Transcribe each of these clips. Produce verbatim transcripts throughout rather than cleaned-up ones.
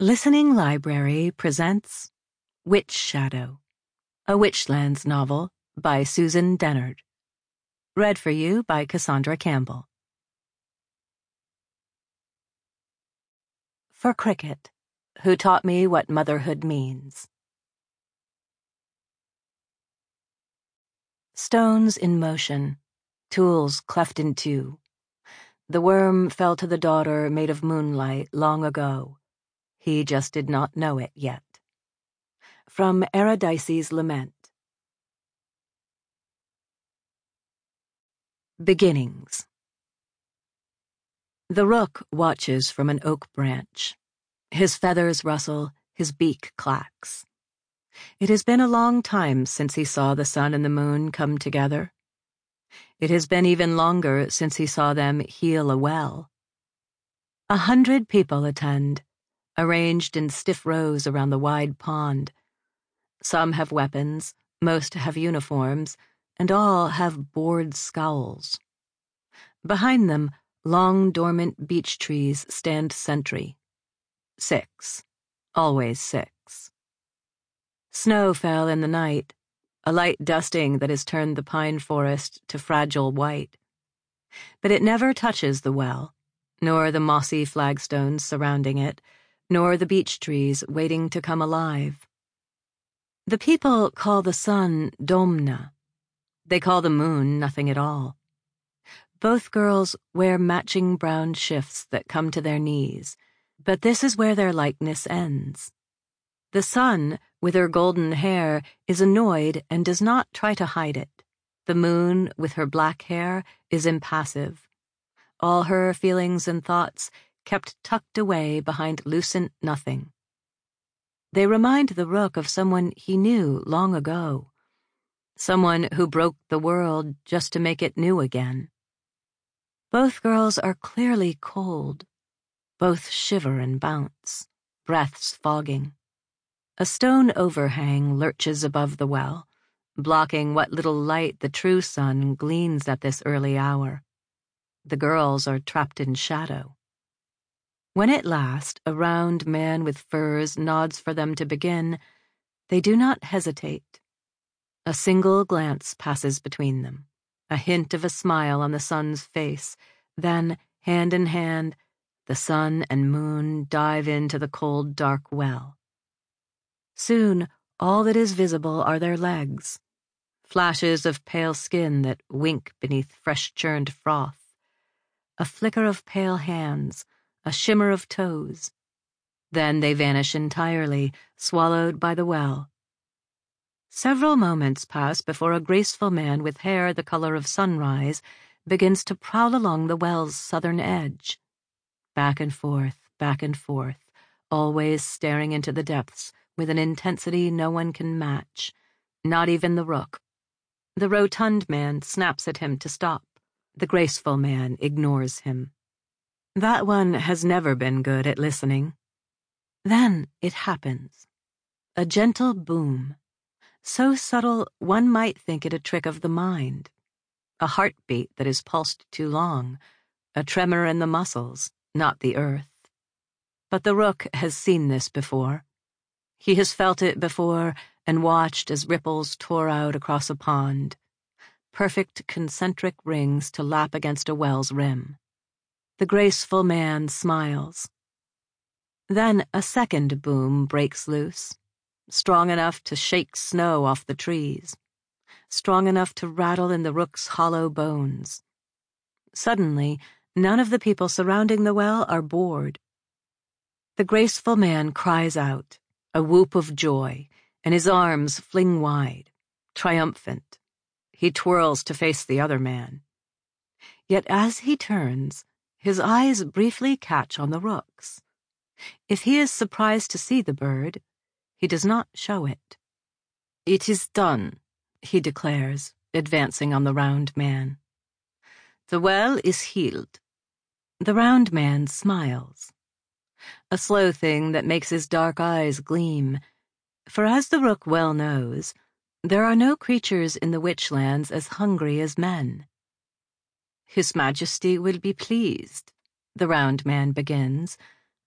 Listening Library presents Witch Shadow, a Witchlands novel by Susan Dennard. Read for you by Cassandra Campbell. For Cricket, who taught me what motherhood means. Stones in motion, tools cleft in two. The worm fell to the daughter made of moonlight long ago. He just did not know it yet. From Eurydice's Lament. Beginnings. The rook watches from an oak branch. His feathers rustle, his beak clacks. It has been a long time since he saw the sun and the moon come together. It has been even longer since he saw them heal a well. A hundred people attend, arranged in stiff rows around the wide pond. Some have weapons, most have uniforms, and all have bored scowls. Behind them, long dormant beech trees stand sentry. Six. Always six. Snow fell in the night, a light dusting that has turned the pine forest to fragile white. But it never touches the well, nor the mossy flagstones surrounding it, nor the beech trees waiting to come alive. The people call the sun Domna. They call the moon nothing at all. Both girls wear matching brown shifts that come to their knees, but this is where their likeness ends. The sun, with her golden hair, is annoyed and does not try to hide it. The moon, with her black hair, is impassive. All her feelings and thoughts kept tucked away behind lucent nothing. They remind the rook of someone he knew long ago. Someone who broke the world just to make it new again. Both girls are clearly cold. Both shiver and bounce, breaths fogging. A stone overhang lurches above the well, blocking what little light the true sun gleans at this early hour. The girls are trapped in shadow. When at last a round man with furs nods for them to begin, they do not hesitate. A single glance passes between them, a hint of a smile on the sun's face, then, hand in hand, the sun and moon dive into the cold, dark well. Soon, all that is visible are their legs, flashes of pale skin that wink beneath fresh-churned froth, a flicker of pale hands, a shimmer of toes. Then they vanish entirely, swallowed by the well. Several moments pass before a graceful man with hair the color of sunrise begins to prowl along the well's southern edge. Back and forth, back and forth, always staring into the depths with an intensity no one can match, not even the rook. The rotund man snaps at him to stop. The graceful man ignores him. That one has never been good at listening. Then it happens. A gentle boom. So subtle one might think it a trick of the mind. A heartbeat that is pulsed too long. A tremor in the muscles, not the earth. But the rook has seen this before. He has felt it before and watched as ripples tore out across a pond. Perfect concentric rings to lap against a well's rim. The graceful man smiles. Then a second boom breaks loose, strong enough to shake snow off the trees, strong enough to rattle in the rook's hollow bones. Suddenly, none of the people surrounding the well are bored. The graceful man cries out, a whoop of joy, and his arms fling wide, triumphant. He twirls to face the other man. Yet as he turns, his eyes briefly catch on the rook's. If he is surprised to see the bird, he does not show it. "It is done," he declares, advancing on the round man. "The well is healed." The round man smiles. A slow thing that makes his dark eyes gleam, for as the rook well knows, there are no creatures in the Witchlands as hungry as men. "His Majesty will be pleased," the round man begins,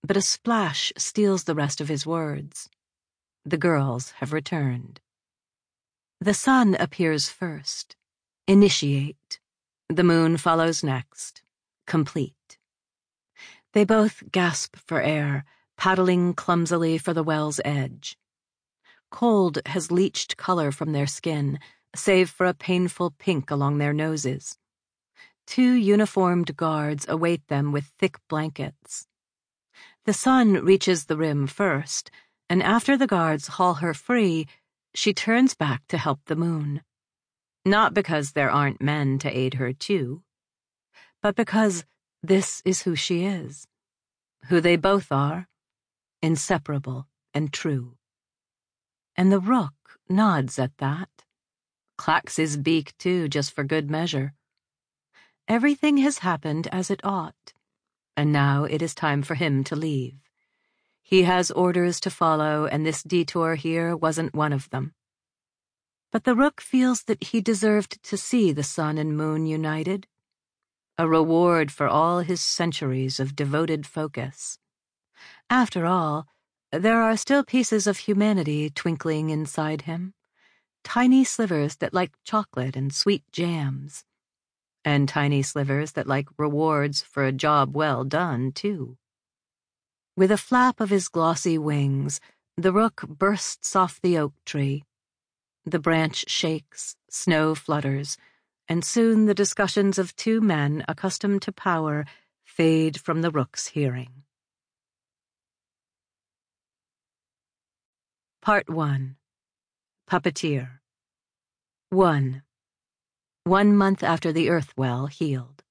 but a splash steals the rest of his words. The girls have returned. The sun appears first. Initiate. The moon follows next. Complete. They both gasp for air, paddling clumsily for the well's edge. Cold has leached color from their skin, save for a painful pink along their noses. Two uniformed guards await them with thick blankets. The sun reaches the rim first, and after the guards haul her free, she turns back to help the moon. Not because there aren't men to aid her too, but because this is who she is, who they both are, inseparable and true. And the rook nods at that, clacks his beak too, just for good measure. Everything has happened as it ought, and now it is time for him to leave. He has orders to follow, and this detour here wasn't one of them. But the rook feels that he deserved to see the sun and moon united, a reward for all his centuries of devoted focus. After all, there are still pieces of humanity twinkling inside him, tiny slivers that like chocolate and sweet jams, and tiny slivers that like rewards for a job well done, too. With a flap of his glossy wings, the rook bursts off the oak tree. The branch shakes, snow flutters, and soon the discussions of two men accustomed to power fade from the rook's hearing. Part one. Puppeteer. One. One month after the earth well healed.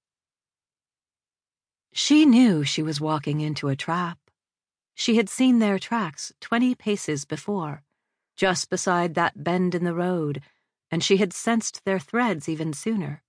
She knew she was walking into a trap. She had seen their tracks twenty paces before, just beside that bend in the road, and she had sensed their threads even sooner.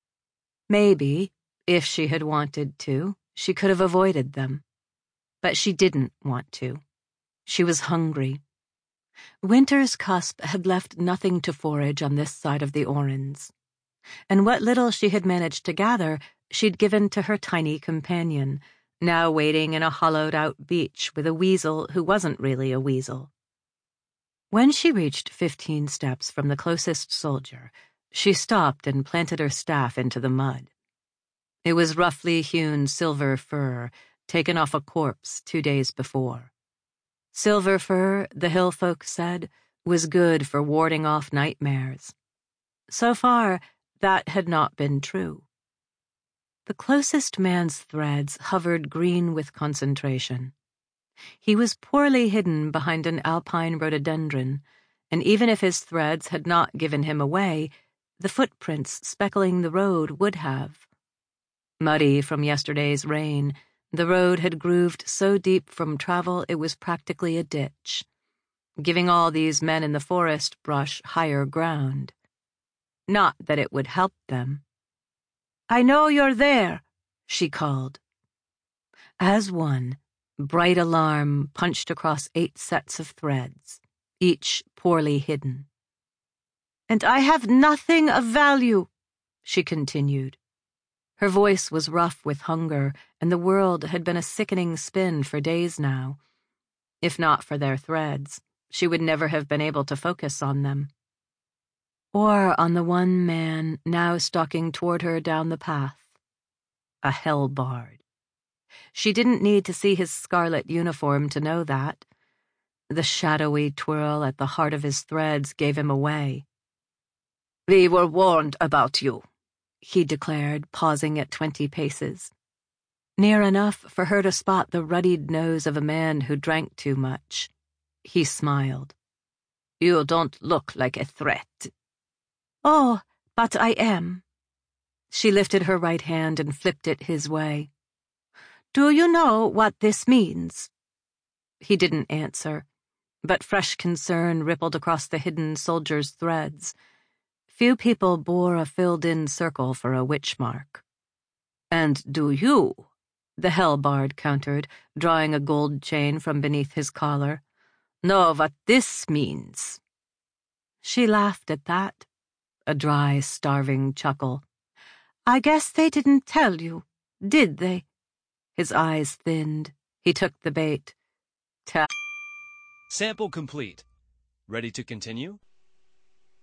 Maybe, if she had wanted to, she could have avoided them. But she didn't want to. She was hungry. Winter's cusp had left nothing to forage on this side of the Orins, and what little she had managed to gather she'd given to her tiny companion, now waiting in a hollowed-out beach with a weasel who wasn't really a weasel. When she reached fifteen steps from the closest soldier, she stopped and planted her staff into the mud. It was roughly hewn silver fur, taken off a corpse two days before. Silver fur, the hill folk said, was good for warding off nightmares. So far, that had not been true. The closest man's threads hovered green with concentration. He was poorly hidden behind an alpine rhododendron, and even if his threads had not given him away, the footprints speckling the road would have. Muddy from yesterday's rain, the road had grooved so deep from travel it was practically a ditch, giving all these men in the forest brush higher ground. Not that it would help them. "I know you're there," she called. As one, bright alarm punched across eight sets of threads, each poorly hidden. "And I have nothing of value," she continued. Her voice was rough with hunger, and the world had been a sickening spin for days now. If not for their threads, she would never have been able to focus on them. Or on the one man now stalking toward her down the path. A hell-bard. She didn't need to see his scarlet uniform to know that. The shadowy twirl at the heart of his threads gave him away. "We were warned about you," he declared, pausing at twenty paces. Near enough for her to spot the ruddied nose of a man who drank too much. He smiled. "You don't look like a threat." "Oh, but I am." She lifted her right hand and flipped it his way. "Do you know what this means?" He didn't answer, but fresh concern rippled across the hidden soldier's threads. Few people bore a filled-in circle for a witch mark. "And do you?" the hell-bard countered, drawing a gold chain from beneath his collar. "Know what this means?" She laughed at that, a dry, starving chuckle. "I guess they didn't tell you, did they?" His eyes thinned. He took the bait. Ta- Sample complete. Ready to continue?